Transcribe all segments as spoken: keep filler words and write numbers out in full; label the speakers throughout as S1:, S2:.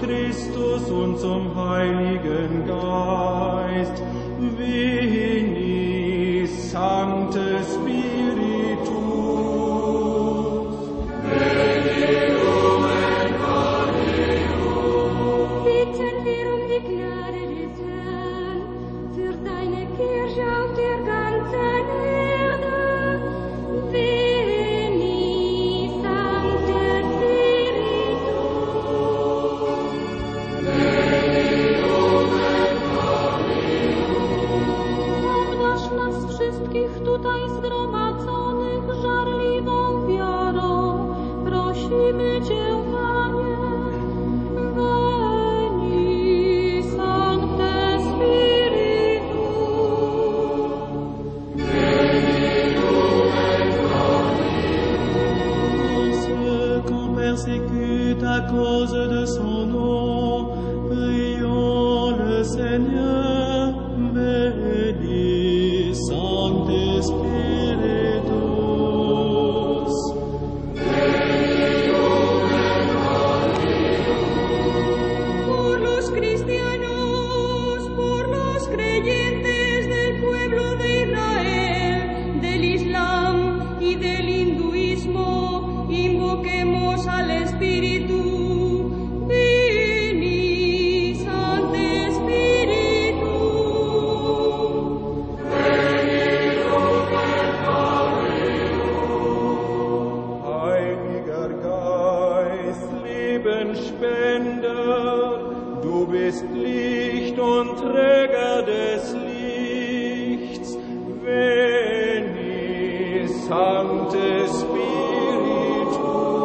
S1: Christus und zum Heiligen Geist. Veni, Sancte Spiritus. Veni, Lumen Domini.
S2: Bitten wir um die Gnade des Herrn für deine Kirche auf der ganzen Erde. Veni, Sancte Spiritus. Veni, Lumen Domini. Obdarz nas wszystkich tutaj zgromadzonych żarliwą wiarą. Prosimy Cię, Panie. Veni, Sancte Spiritus.
S1: Ceux qu'on persécute à cause de son nom, prions le Seigneur. Veni, Sancte Spiritus.
S2: Por los cristianos, por los creyentes del pueblo de Israel, del Islam y del hinduismo, invoquemos al Espíritu. Veni, Sancte Spiritus.
S1: Heiliger Geist, Lebenspender, du bist Licht und Träger des Lichts. Veni, Sancte Spiritus.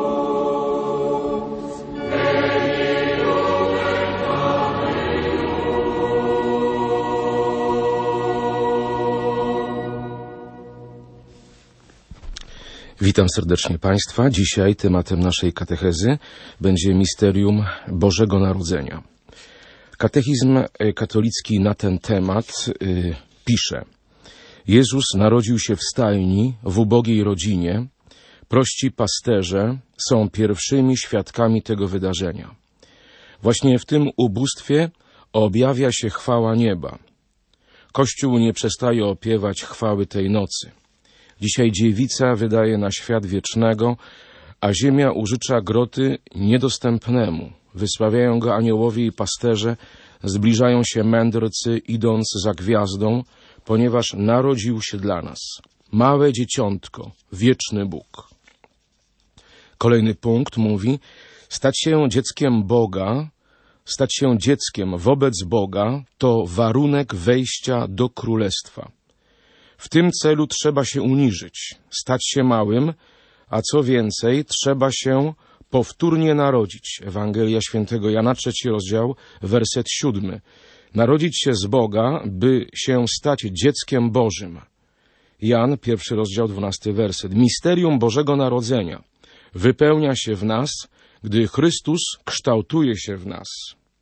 S3: Witam serdecznie Państwa. Dzisiaj tematem naszej katechezy będzie misterium Bożego Narodzenia. Katechizm katolicki na ten temat y, pisze: Jezus narodził się w stajni, w ubogiej rodzinie. Prości pasterze są pierwszymi świadkami tego wydarzenia. Właśnie w tym ubóstwie objawia się chwała nieba. Kościół nie przestaje opiewać chwały tej nocy. Dzisiaj dziewica wydaje na świat wiecznego, a ziemia użycza groty niedostępnemu. Wysławiają go aniołowie i pasterze, zbliżają się mędrcy, idąc za gwiazdą, ponieważ narodził się dla nas małe dzieciątko, wieczny Bóg. Kolejny punkt mówi: stać się dzieckiem Boga, stać się dzieckiem wobec Boga to warunek wejścia do Królestwa. W tym celu trzeba się uniżyć, stać się małym, a co więcej, trzeba się powtórnie narodzić. Ewangelia świętego Jana, trzeci rozdział, werset siódmy. Narodzić się z Boga, by się stać dzieckiem Bożym. Jan, pierwszy rozdział, dwunasty werset. Misterium Bożego Narodzenia wypełnia się w nas, gdy Chrystus kształtuje się w nas.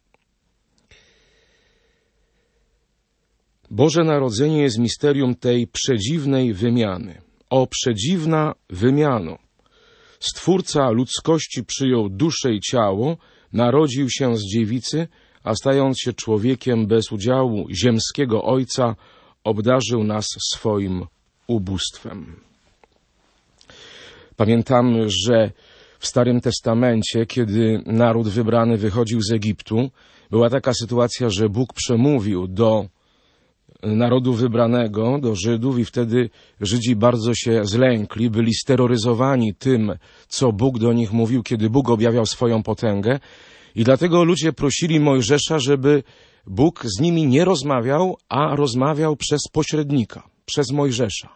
S3: Boże Narodzenie jest misterium tej przedziwnej wymiany. O przedziwna wymiano! Stwórca ludzkości przyjął duszę i ciało, narodził się z dziewicy, a stając się człowiekiem bez udziału ziemskiego Ojca, obdarzył nas swoim ubóstwem. Pamiętamy, że w Starym Testamencie, kiedy naród wybrany wychodził z Egiptu, była taka sytuacja, że Bóg przemówił do narodu wybranego, do Żydów, i wtedy Żydzi bardzo się zlękli, byli steroryzowani tym, co Bóg do nich mówił, kiedy Bóg objawiał swoją potęgę, i dlatego ludzie prosili Mojżesza, żeby Bóg z nimi nie rozmawiał, a rozmawiał przez pośrednika, przez Mojżesza.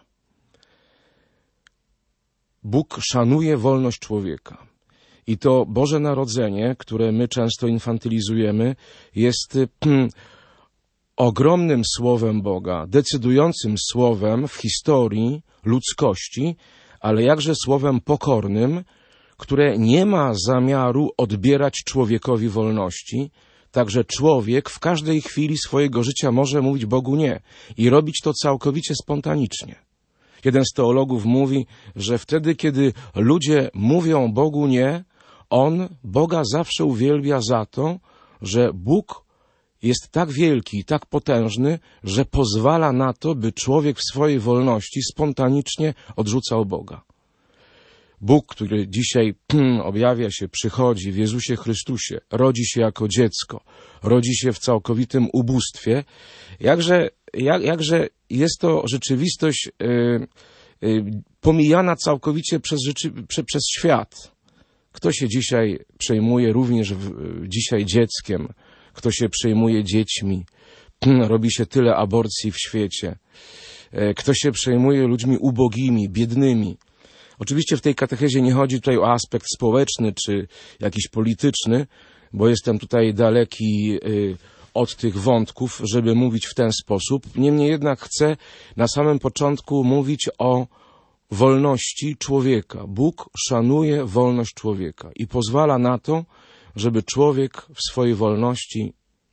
S3: Bóg szanuje wolność człowieka. I to Boże Narodzenie, które my często infantylizujemy, jest hmm, ogromnym słowem Boga, decydującym słowem w historii ludzkości, ale jakże słowem pokornym, które nie ma zamiaru odbierać człowiekowi wolności. Także człowiek w każdej chwili swojego życia może mówić Bogu nie i robić to całkowicie spontanicznie. Jeden z teologów mówi, że wtedy, kiedy ludzie mówią Bogu nie, On Boga zawsze uwielbia za to, że Bóg jest tak wielki i tak potężny, że pozwala na to, by człowiek w swojej wolności spontanicznie odrzucał Boga. Bóg, który dzisiaj objawia się, przychodzi w Jezusie Chrystusie, rodzi się jako dziecko, rodzi się w całkowitym ubóstwie, jakże, jak, jakże jest to rzeczywistość yy, yy, pomijana całkowicie przez, rzeczy, prze, przez świat. Kto się dzisiaj przejmuje również w, dzisiaj dzieckiem, kto się przejmuje dziećmi, robi się tyle aborcji w świecie, kto się przejmuje ludźmi ubogimi, biednymi. Oczywiście w tej katechezie nie chodzi tutaj o aspekt społeczny czy jakiś polityczny, bo jestem tutaj daleki od tych wątków, żeby mówić w ten sposób. Niemniej jednak chcę na samym początku mówić o wolności człowieka. Bóg szanuje wolność człowieka i pozwala na to, żeby człowiek w swojej wolności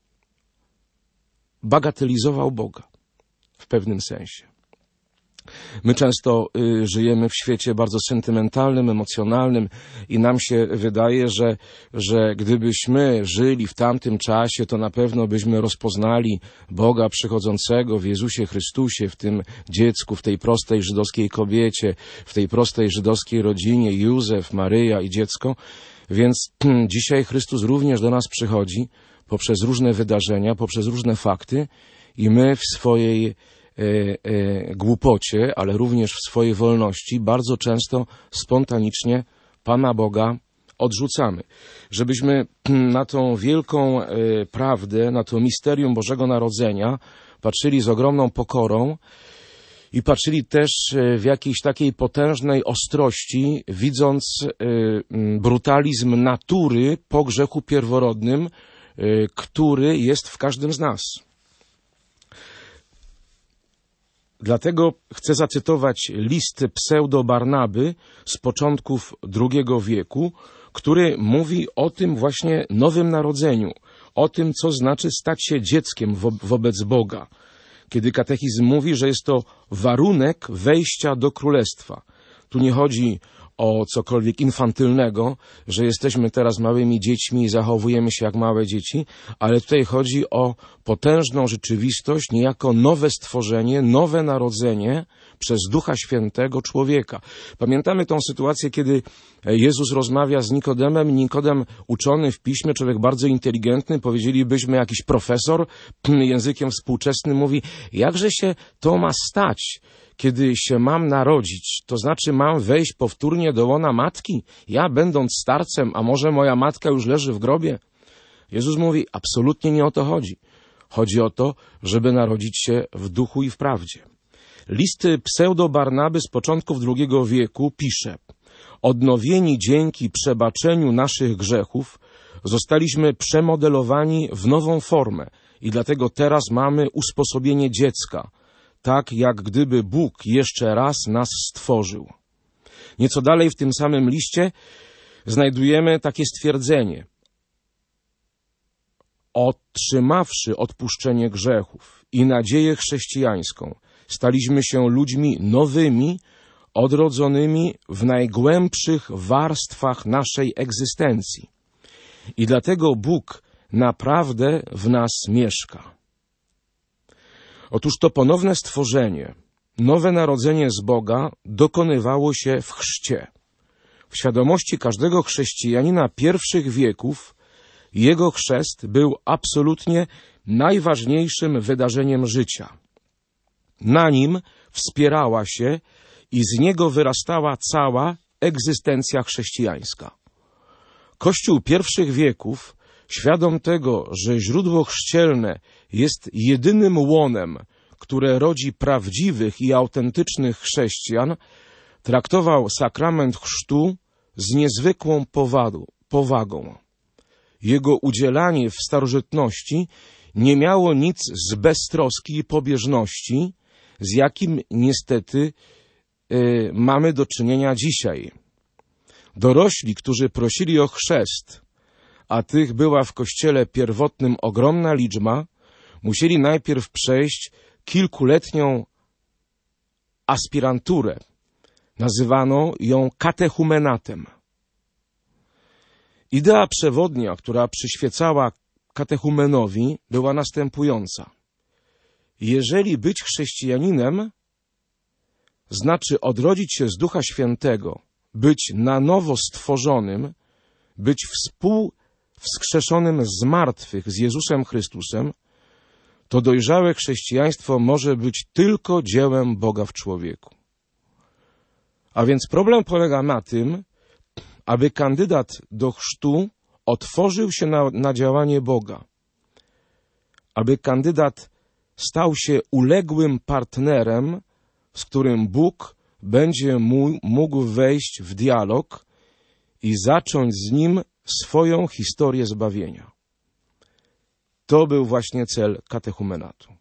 S3: bagatelizował Boga w pewnym sensie. My często y, żyjemy w świecie bardzo sentymentalnym, emocjonalnym i nam się wydaje, że, że gdybyśmy żyli w tamtym czasie, to na pewno byśmy rozpoznali Boga przychodzącego w Jezusie Chrystusie, w tym dziecku, w tej prostej żydowskiej kobiecie, w tej prostej żydowskiej rodzinie, Józef, Maryja i dziecko. Więc dzisiaj Chrystus również do nas przychodzi poprzez różne wydarzenia, poprzez różne fakty i my w swojej E, e, głupocie, ale również w swojej wolności bardzo często spontanicznie Pana Boga odrzucamy. Żebyśmy na tą wielką e, prawdę, na to misterium Bożego Narodzenia patrzyli z ogromną pokorą i patrzyli też w jakiejś takiej potężnej ostrości, widząc e, brutalizm natury po grzechu pierworodnym, e, który jest w każdym z nas. Dlatego chcę zacytować list pseudo-Barnaby z początków drugiego wieku, który mówi o tym właśnie nowym narodzeniu, o tym, co znaczy stać się dzieckiem wo- wobec Boga. Kiedy katechizm mówi, że jest to warunek wejścia do królestwa. Tu nie chodzi o cokolwiek infantylnego, że jesteśmy teraz małymi dziećmi i zachowujemy się jak małe dzieci, ale tutaj chodzi o potężną rzeczywistość, niejako nowe stworzenie, nowe narodzenie przez Ducha Świętego człowieka. Pamiętamy tą sytuację, kiedy Jezus rozmawia z Nikodemem. Nikodem uczony w piśmie, człowiek bardzo inteligentny, powiedzielibyśmy jakiś profesor, językiem współczesnym mówi, jakże się to ma stać, kiedy się mam narodzić, to znaczy mam wejść powtórnie do łona matki? Ja będąc starcem, a może moja matka już leży w grobie? Jezus mówi, absolutnie nie o to chodzi. Chodzi o to, żeby narodzić się w duchu i w prawdzie. List pseudo-Barnaby z początków drugiego wieku pisze, odnowieni dzięki przebaczeniu naszych grzechów, zostaliśmy przemodelowani w nową formę i dlatego teraz mamy usposobienie dziecka, tak jak gdyby Bóg jeszcze raz nas stworzył. Nieco dalej w tym samym liście znajdujemy takie stwierdzenie. Otrzymawszy odpuszczenie grzechów i nadzieję chrześcijańską, staliśmy się ludźmi nowymi, odrodzonymi w najgłębszych warstwach naszej egzystencji. I dlatego Bóg naprawdę w nas mieszka. Otóż to ponowne stworzenie, nowe narodzenie z Boga dokonywało się w chrzcie. W świadomości każdego chrześcijanina pierwszych wieków jego chrzest był absolutnie najważniejszym wydarzeniem życia. Na nim wspierała się i z niego wyrastała cała egzystencja chrześcijańska. Kościół pierwszych wieków, świadom tego, że źródło chrzcielne jest jedynym łonem, które rodzi prawdziwych i autentycznych chrześcijan, traktował sakrament chrztu z niezwykłą powadu, powagą. Jego udzielanie w starożytności nie miało nic z beztroski i pobieżności, z jakim niestety y, mamy do czynienia dzisiaj. Dorośli, którzy prosili o chrzest, a tych była w kościele pierwotnym ogromna liczba, musieli najpierw przejść kilkuletnią aspiranturę. Nazywano ją katechumenatem. Idea przewodnia, która przyświecała katechumenowi była następująca. Jeżeli być chrześcijaninem znaczy odrodzić się z Ducha Świętego, być na nowo stworzonym, być współwskrzeszonym z martwych z Jezusem Chrystusem, to dojrzałe chrześcijaństwo może być tylko dziełem Boga w człowieku. A więc problem polega na tym, aby kandydat do chrztu otworzył się na, na działanie Boga, aby kandydat stał się uległym partnerem, z którym Bóg będzie mógł wejść w dialog i zacząć z nim swoją historię zbawienia. To był właśnie cel katechumenatu.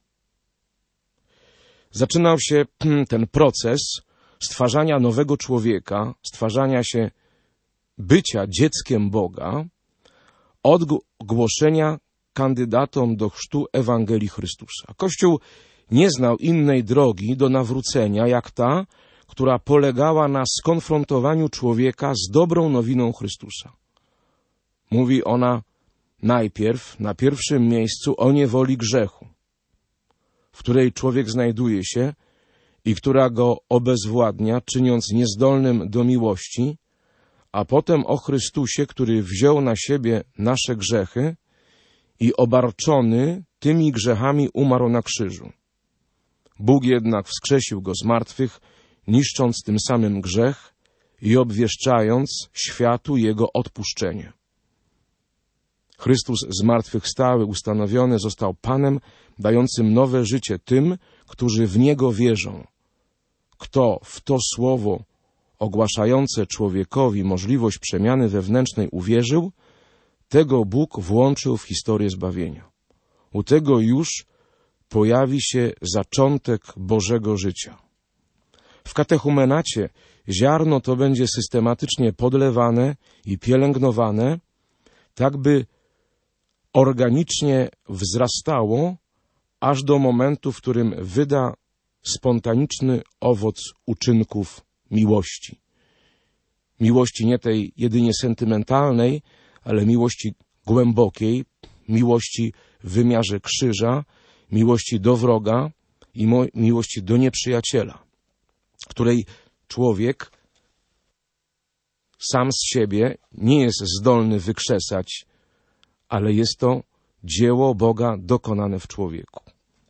S3: Zaczynał się ten proces stwarzania nowego człowieka, stwarzania się bycia dzieckiem Boga od głoszenia kandydatom do chrztu Ewangelii Chrystusa. Kościół nie znał innej drogi do nawrócenia, jak ta, która polegała na skonfrontowaniu człowieka z dobrą nowiną Chrystusa. Mówi ona najpierw, na pierwszym miejscu, o niewoli grzechu, w której człowiek znajduje się i która go obezwładnia, czyniąc niezdolnym do miłości, a potem o Chrystusie, który wziął na siebie nasze grzechy i obarczony tymi grzechami umarł na krzyżu. Bóg jednak wskrzesił go z martwych, niszcząc tym samym grzech i obwieszczając światu jego odpuszczenie. Chrystus zmartwychwstały, ustanowiony, został Panem, dającym nowe życie tym, którzy w Niego wierzą. Kto w to słowo ogłaszające człowiekowi możliwość przemiany wewnętrznej uwierzył, tego Bóg włączył w historię zbawienia. U tego już pojawi się zaczątek Bożego życia. W katechumenacie ziarno to będzie systematycznie podlewane i pielęgnowane, tak by organicznie wzrastało, aż do momentu, w którym wyda spontaniczny owoc uczynków miłości. Miłości nie tej jedynie sentymentalnej, ale miłości głębokiej, miłości w wymiarze krzyża, miłości do wroga i miłości do nieprzyjaciela, której człowiek sam z siebie nie jest zdolny wykrzesać, ale jest to dzieło Boga dokonane w człowieku.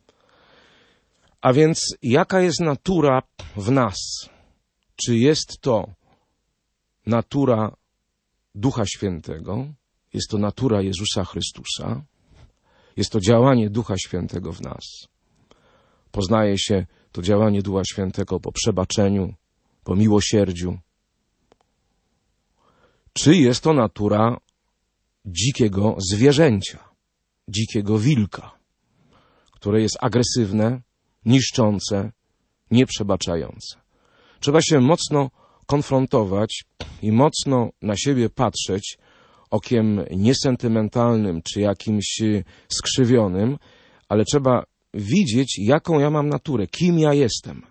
S3: A więc jaka jest natura w nas? Czy jest to natura Ducha Świętego? Jest to natura Jezusa Chrystusa? Jest to działanie Ducha Świętego w nas. Poznaje się to działanie Ducha Świętego po przebaczeniu, po miłosierdziu. Czy jest to natura dzikiego zwierzęcia, dzikiego wilka, które jest agresywne, niszczące, nieprzebaczające? Trzeba się mocno konfrontować i mocno na siebie patrzeć okiem niesentymentalnym czy jakimś skrzywionym, ale trzeba widzieć, jaką ja mam naturę, kim ja jestem.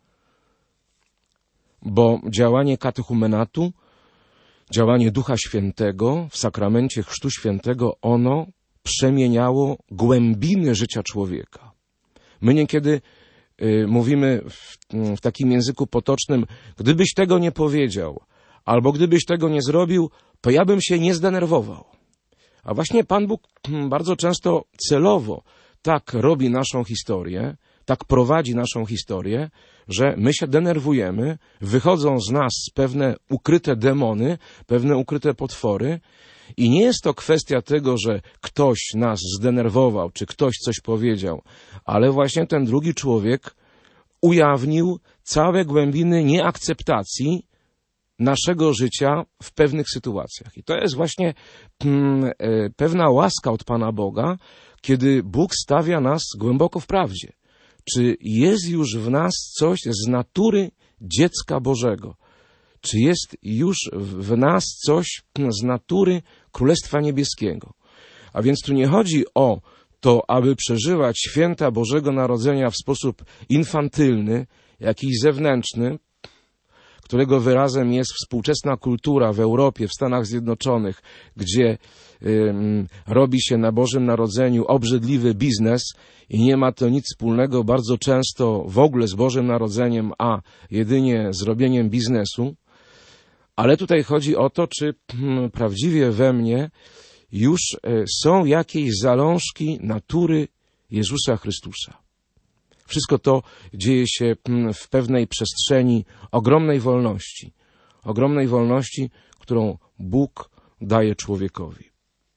S3: Bo działanie katechumenatu, działanie Ducha Świętego w sakramencie Chrztu Świętego, ono przemieniało głębiny życia człowieka. My niekiedy y, mówimy w, w takim języku potocznym, gdybyś tego nie powiedział, albo gdybyś tego nie zrobił, to ja bym się nie zdenerwował. A właśnie Pan Bóg bardzo często celowo tak robi naszą historię, tak prowadzi naszą historię, że my się denerwujemy, wychodzą z nas pewne ukryte demony, pewne ukryte potwory i nie jest to kwestia tego, że ktoś nas zdenerwował, czy ktoś coś powiedział, ale właśnie ten drugi człowiek ujawnił całe głębiny nieakceptacji naszego życia w pewnych sytuacjach. I to jest właśnie mm, e, pewna łaska od Pana Boga, kiedy Bóg stawia nas głęboko w prawdzie. Czy jest już w nas coś z natury dziecka Bożego? Czy jest już w nas coś z natury Królestwa Niebieskiego? A więc tu nie chodzi o to, aby przeżywać święta Bożego Narodzenia w sposób infantylny, jakiś zewnętrzny, którego wyrazem jest współczesna kultura w Europie, w Stanach Zjednoczonych, gdzie ym, robi się na Bożym Narodzeniu obrzydliwy biznes i nie ma to nic wspólnego bardzo często w ogóle z Bożym Narodzeniem, a jedynie z robieniem biznesu. Ale tutaj chodzi o to, czy hmm, prawdziwie we mnie już y, są jakieś zalążki natury Jezusa Chrystusa. Wszystko to dzieje się w pewnej przestrzeni ogromnej wolności. Ogromnej wolności, którą Bóg daje człowiekowi.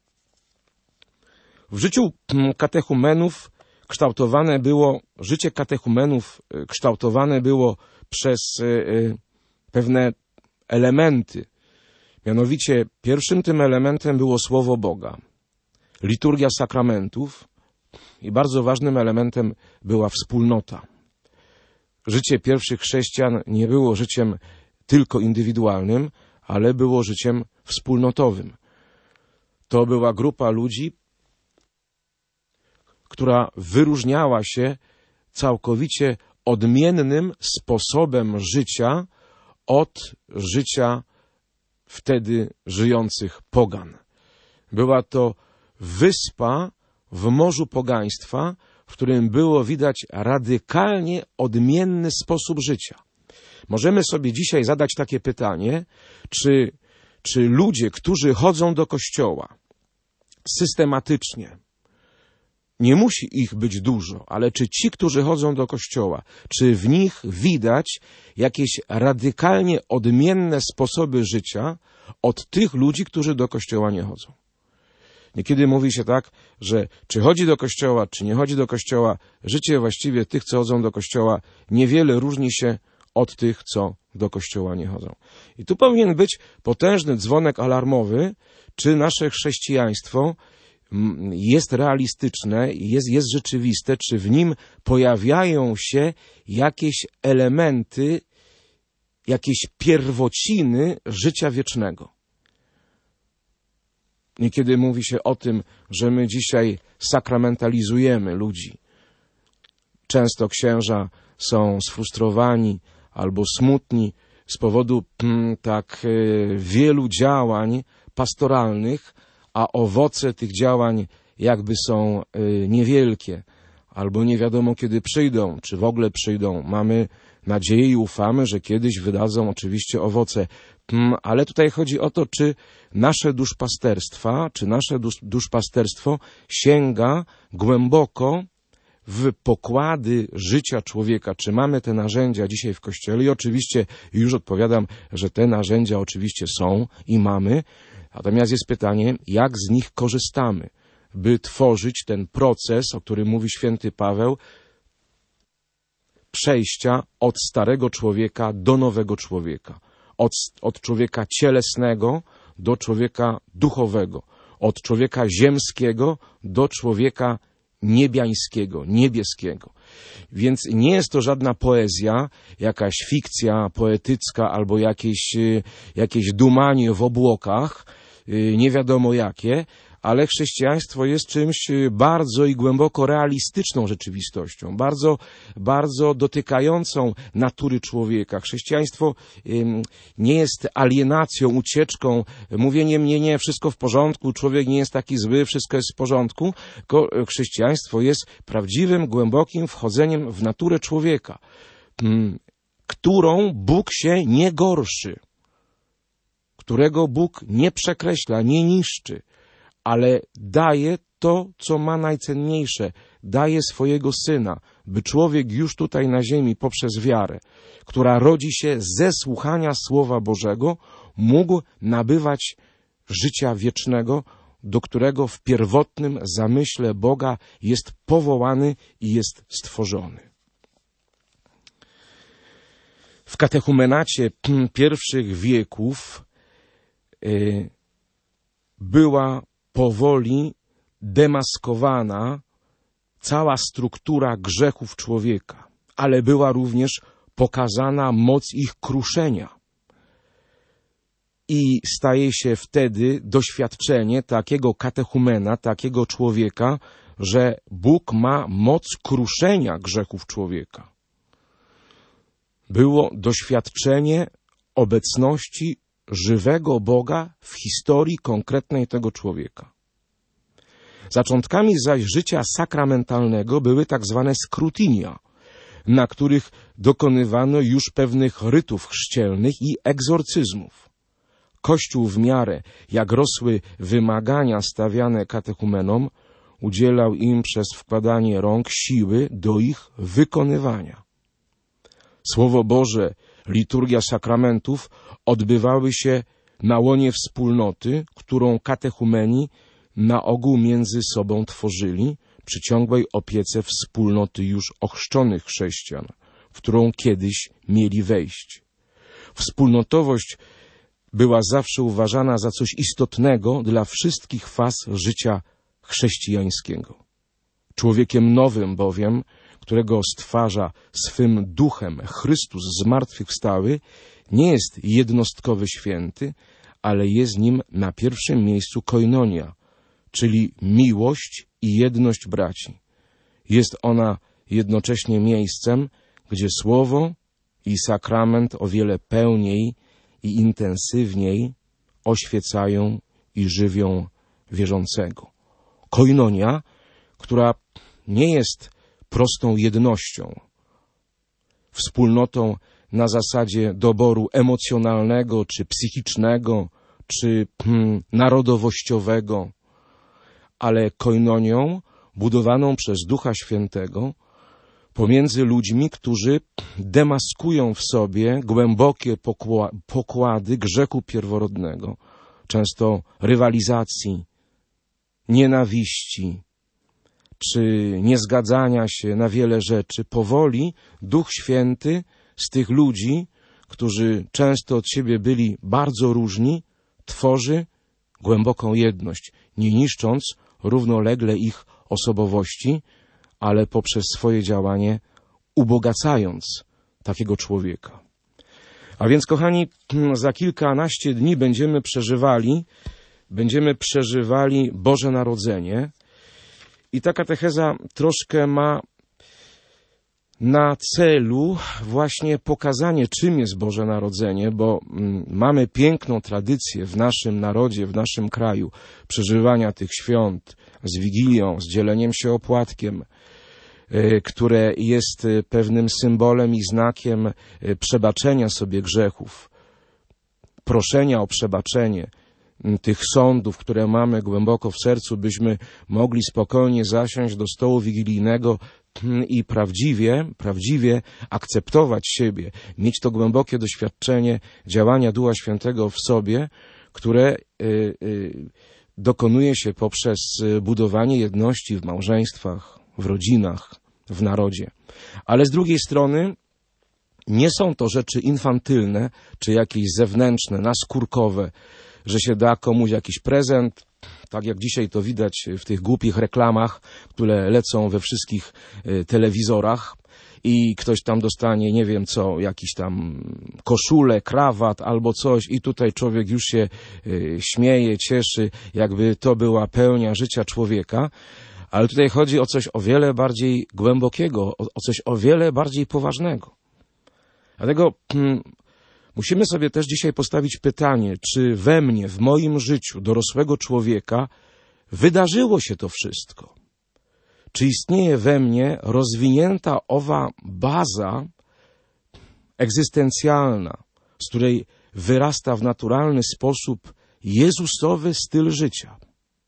S3: W życiu katechumenów kształtowane było, życie katechumenów kształtowane było przez pewne elementy. Mianowicie pierwszym tym elementem było Słowo Boga, liturgia sakramentów, i bardzo ważnym elementem była wspólnota. Życie pierwszych chrześcijan nie było życiem tylko indywidualnym, ale było życiem wspólnotowym. To była grupa ludzi, która wyróżniała się całkowicie odmiennym sposobem życia od życia wtedy żyjących pogan. Była to wyspa w morzu pogaństwa, w którym było widać radykalnie odmienny sposób życia. Możemy sobie dzisiaj zadać takie pytanie, czy, czy ludzie, którzy chodzą do kościoła systematycznie, nie musi ich być dużo, ale czy ci, którzy chodzą do kościoła, czy w nich widać jakieś radykalnie odmienne sposoby życia od tych ludzi, którzy do kościoła nie chodzą? Niekiedy mówi się tak, że czy chodzi do kościoła, czy nie chodzi do kościoła, życie właściwie tych, co chodzą do kościoła, niewiele różni się od tych, co do kościoła nie chodzą. I tu powinien być potężny dzwonek alarmowy, czy nasze chrześcijaństwo jest realistyczne, jest, jest rzeczywiste, czy w nim pojawiają się jakieś elementy, jakieś pierwociny życia wiecznego. Niekiedy mówi się o tym, że my dzisiaj sakramentalizujemy ludzi. Często księża są sfrustrowani albo smutni z powodu mm, tak y, wielu działań pastoralnych, a owoce tych działań jakby są y, niewielkie, albo nie wiadomo kiedy przyjdą, czy w ogóle przyjdą. Mamy nadzieję i ufamy, że kiedyś wydadzą oczywiście owoce. Ale tutaj chodzi o to, czy nasze duszpasterstwa, czy nasze dusz, duszpasterstwo sięga głęboko w pokłady życia człowieka. Czy mamy te narzędzia dzisiaj w Kościele? I oczywiście już odpowiadam, że te narzędzia oczywiście są i mamy. Natomiast jest pytanie, jak z nich korzystamy, by tworzyć ten proces, o którym mówi święty Paweł, przejścia od starego człowieka do nowego człowieka. Od, od człowieka cielesnego do człowieka duchowego. Od człowieka ziemskiego do człowieka niebiańskiego, niebieskiego. Więc nie jest to żadna poezja, jakaś fikcja poetycka albo jakieś, jakieś dumanie w obłokach, nie wiadomo jakie, ale chrześcijaństwo jest czymś bardzo i głęboko realistyczną rzeczywistością, bardzo, bardzo dotykającą natury człowieka. Chrześcijaństwo nie jest alienacją, ucieczką, mówieniem nie, nie, wszystko w porządku, człowiek nie jest taki zły, wszystko jest w porządku. Chrześcijaństwo jest prawdziwym, głębokim wchodzeniem w naturę człowieka, którą Bóg się nie gorszy, którego Bóg nie przekreśla, nie niszczy, ale daje to, co ma najcenniejsze. Daje swojego Syna, by człowiek już tutaj na ziemi poprzez wiarę, która rodzi się ze słuchania Słowa Bożego, mógł nabywać życia wiecznego, do którego w pierwotnym zamyśle Boga jest powołany i jest stworzony. W katechumenacie pierwszych wieków yy, była powoli demaskowana cała struktura grzechów człowieka, ale była również pokazana moc ich kruszenia. I staje się wtedy doświadczenie takiego katechumena, takiego człowieka, że Bóg ma moc kruszenia grzechów człowieka. Było doświadczenie obecności żywego Boga w historii konkretnej tego człowieka. Zaczątkami zaś życia sakramentalnego były tak zwane scrutinia, na których dokonywano już pewnych rytów chrzcielnych i egzorcyzmów. Kościół w miarę, jak rosły wymagania stawiane katechumenom, udzielał im przez wkładanie rąk siły do ich wykonywania. Słowo Boże, liturgia sakramentów odbywały się na łonie wspólnoty, którą katechumeni na ogół między sobą tworzyli, przy ciągłej opiece wspólnoty już ochrzczonych chrześcijan, w którą kiedyś mieli wejść. Wspólnotowość była zawsze uważana za coś istotnego dla wszystkich faz życia chrześcijańskiego. Człowiekiem nowym bowiem, którego stwarza swym duchem Chrystus zmartwychwstały, nie jest jednostkowy święty, ale jest nim na pierwszym miejscu koinonia, czyli miłość i jedność braci. Jest ona jednocześnie miejscem, gdzie słowo i sakrament o wiele pełniej i intensywniej oświecają i żywią wierzącego. Koinonia, która nie jest prostą jednością, wspólnotą na zasadzie doboru emocjonalnego, czy psychicznego, czy hmm, narodowościowego, ale koinonią budowaną przez Ducha Świętego pomiędzy ludźmi, którzy demaskują w sobie głębokie pokłady grzechu pierworodnego, często rywalizacji, nienawiści, czy niezgadzania się na wiele rzeczy. Powoli Duch Święty z tych ludzi, którzy często od siebie byli bardzo różni, tworzy głęboką jedność, nie niszcząc równolegle ich osobowości, ale poprzez swoje działanie ubogacając takiego człowieka. A więc, kochani, za kilkanaście dni będziemy przeżywali, będziemy przeżywali Boże Narodzenie i ta katecheza troszkę ma na celu właśnie pokazanie, czym jest Boże Narodzenie, bo mamy piękną tradycję w naszym narodzie, w naszym kraju przeżywania tych świąt z Wigilią, z dzieleniem się opłatkiem, które jest pewnym symbolem i znakiem przebaczenia sobie grzechów, proszenia o przebaczenie tych sądów, które mamy głęboko w sercu, byśmy mogli spokojnie zasiąść do stołu wigilijnego i prawdziwie, prawdziwie akceptować siebie, mieć to głębokie doświadczenie działania Ducha Świętego w sobie, które y, y, dokonuje się poprzez budowanie jedności w małżeństwach, w rodzinach, w narodzie. Ale z drugiej strony nie są to rzeczy infantylne, czy jakieś zewnętrzne, naskórkowe, że się da komuś jakiś prezent, tak jak dzisiaj to widać w tych głupich reklamach, które lecą we wszystkich telewizorach i ktoś tam dostanie, nie wiem co, jakiś tam koszulę, krawat albo coś i tutaj człowiek już się śmieje, cieszy, jakby to była pełnia życia człowieka. Ale tutaj chodzi o coś o wiele bardziej głębokiego, o, o coś o wiele bardziej poważnego. Dlatego hmm, musimy sobie też dzisiaj postawić pytanie, czy we mnie, w moim życiu dorosłego człowieka wydarzyło się to wszystko? Czy istnieje we mnie rozwinięta owa baza egzystencjalna, z której wyrasta w naturalny sposób jezusowy styl życia?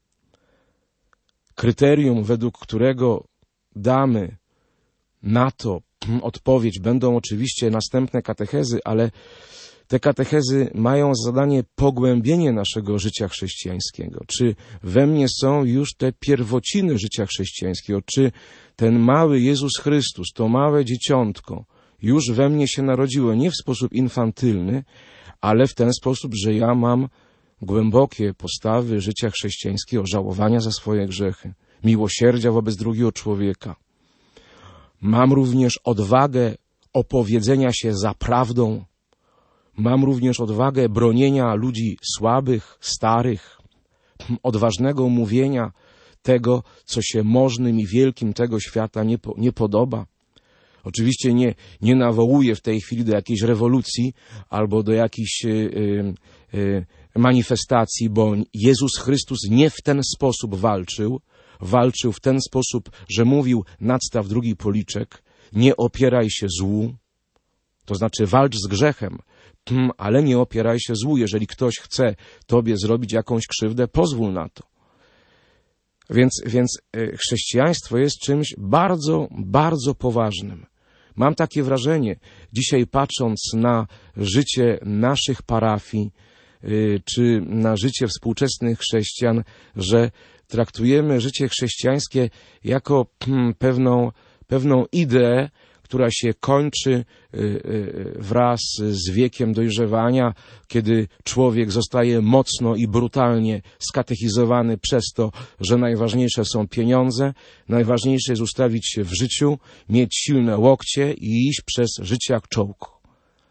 S3: Kryterium, według którego damy na to odpowiedź, będą oczywiście następne katechezy, ale te katechezy mają zadanie pogłębienie naszego życia chrześcijańskiego. Czy we mnie są już te pierwociny życia chrześcijańskiego? Czy ten mały Jezus Chrystus, to małe dzieciątko już we mnie się narodziło nie w sposób infantylny, ale w ten sposób, że ja mam głębokie postawy życia chrześcijańskiego, żałowania za swoje grzechy, miłosierdzia wobec drugiego człowieka. Mam również odwagę opowiedzenia się za prawdą. Mam również odwagę bronienia ludzi słabych, starych, odważnego mówienia tego, co się możnym i wielkim tego świata nie, po, nie podoba. Oczywiście nie, nie nawołuję w tej chwili do jakiejś rewolucji albo do jakiejś y, y, y, manifestacji, bo Jezus Chrystus nie w ten sposób walczył. Walczył w ten sposób, że mówił: nadstaw drugi policzek, nie opieraj się złu. To znaczy walcz z grzechem, ale nie opieraj się złu. Jeżeli ktoś chce tobie zrobić jakąś krzywdę, pozwól na to. Więc, więc chrześcijaństwo jest czymś bardzo, bardzo poważnym. Mam takie wrażenie, dzisiaj patrząc na życie naszych parafii, czy na życie współczesnych chrześcijan, że traktujemy życie chrześcijańskie jako pewną, pewną ideę, która się kończy wraz z wiekiem dojrzewania, kiedy człowiek zostaje mocno i brutalnie skatechizowany przez to, że najważniejsze są pieniądze, najważniejsze jest ustawić się w życiu, mieć silne łokcie i iść przez życie jak czołg.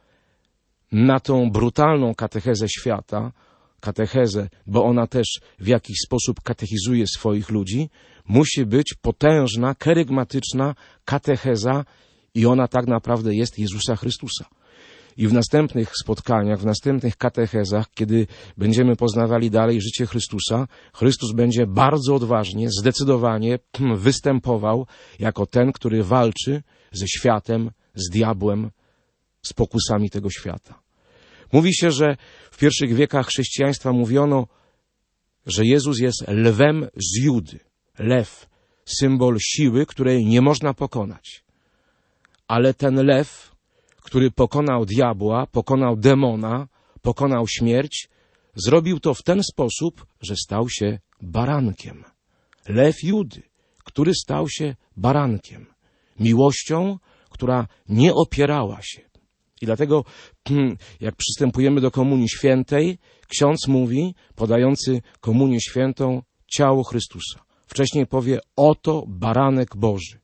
S3: Na tą brutalną katechezę świata, katechezę, bo ona też w jakiś sposób katechizuje swoich ludzi, musi być potężna, kerygmatyczna katecheza i ona tak naprawdę jest Jezusa Chrystusa. I w następnych spotkaniach, w następnych katechezach, kiedy będziemy poznawali dalej życie Chrystusa, Chrystus będzie bardzo odważnie, zdecydowanie występował jako ten, który walczy ze światem, z diabłem, z pokusami tego świata. Mówi się, że w pierwszych wiekach chrześcijaństwa mówiono, że Jezus jest lwem z Judy. Lew, symbol siły, której nie można pokonać. Ale ten lew, który pokonał diabła, pokonał demona, pokonał śmierć, zrobił to w ten sposób, że stał się barankiem. Lew Judy, który stał się barankiem. Miłością, która nie opierała się. I dlatego, jak przystępujemy do Komunii Świętej, ksiądz mówi, podający Komunię Świętą, ciało Chrystusa. Wcześniej powie: oto baranek Boży.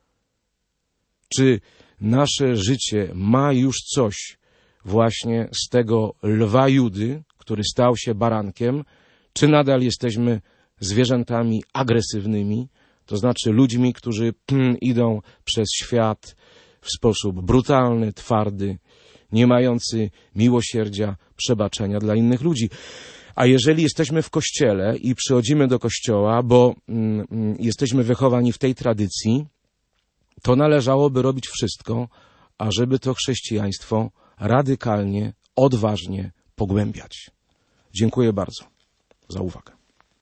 S3: Czy nasze życie ma już coś właśnie z tego lwa Judy, który stał się barankiem, czy nadal jesteśmy zwierzętami agresywnymi, to znaczy ludźmi, którzy idą przez świat w sposób brutalny, twardy, nie mający miłosierdzia, przebaczenia dla innych ludzi. A jeżeli jesteśmy w Kościele i przychodzimy do Kościoła, bo mm, jesteśmy wychowani w tej tradycji, to należałoby robić wszystko, ażeby to chrześcijaństwo radykalnie, odważnie pogłębiać. Dziękuję bardzo za uwagę.